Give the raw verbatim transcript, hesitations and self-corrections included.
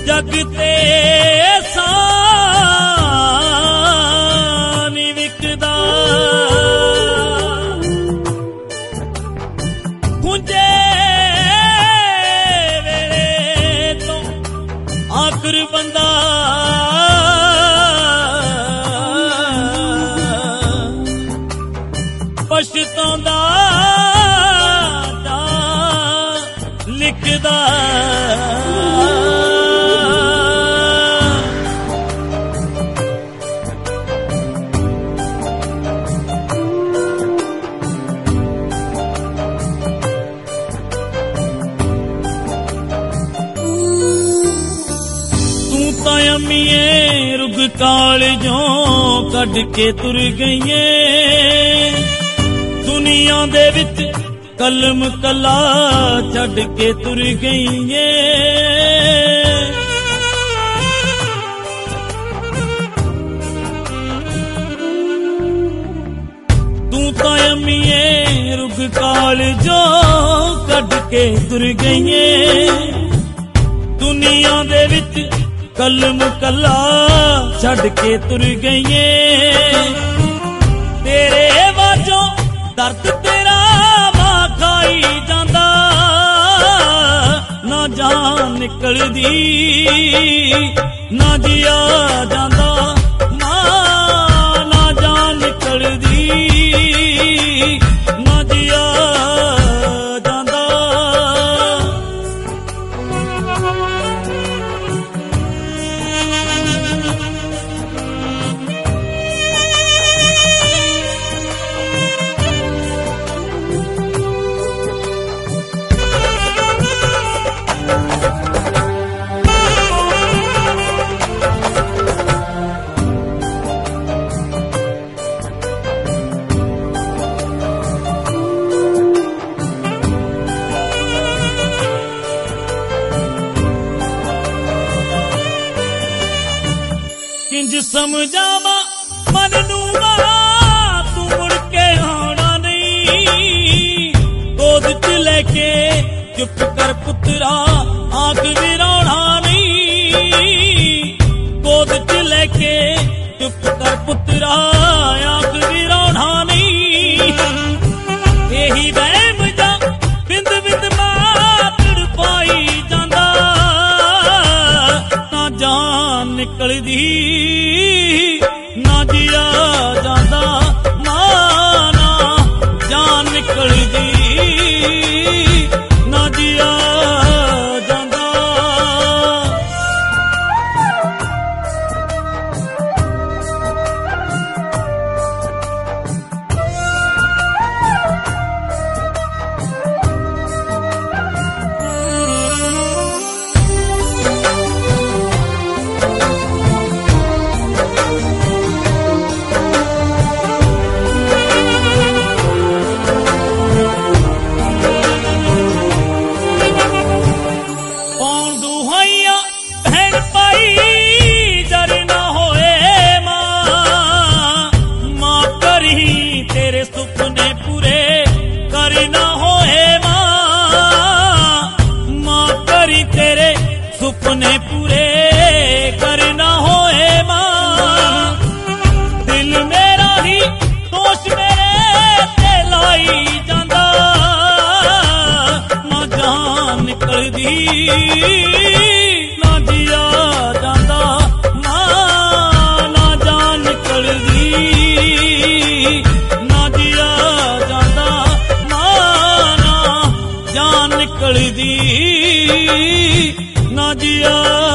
जग ते सानी विकदा खुंजे वेले तो आखिर बंदा पछतांदा लिखदा अम्मीए रुग कालजों कढ के तुर गईए दुनिया दे विच कलम कला छड्ड के तुर गईए तू तां अम्मीए रुग कालजों कढ के तुर गईए दुनिया दे विच कलम कला छड़ के तुर गईए तेरे वाजों दर्द तेरा मां खाई जांदा ना जान निकलदी ना जिया जांदा मां ना जान निकलदी ना जिया जांदा किंज समझावा मन नू तू मुड़ के आना नहीं गोद च लेके चुप कर पुत्रा आंख भी रोना नहीं गोद च लेके चुप कर पुत्रा आंख भी रोना नहीं यही वहम जा बिंद बिंद मातड़ पाई जांदा ना जान निकलदी ना जिया जांदा ना ना जान निकलदी ना जिया जांदा तेरे सुपने पूरे करना होए मां मां करी तेरे सुपने पूरे करना होए मां दिल मेरा ही दोष मेरे ते लाई जांदा ना जान निकलदी ना जिया जांदा ना ना जान निकलदी निकलदी ना जिया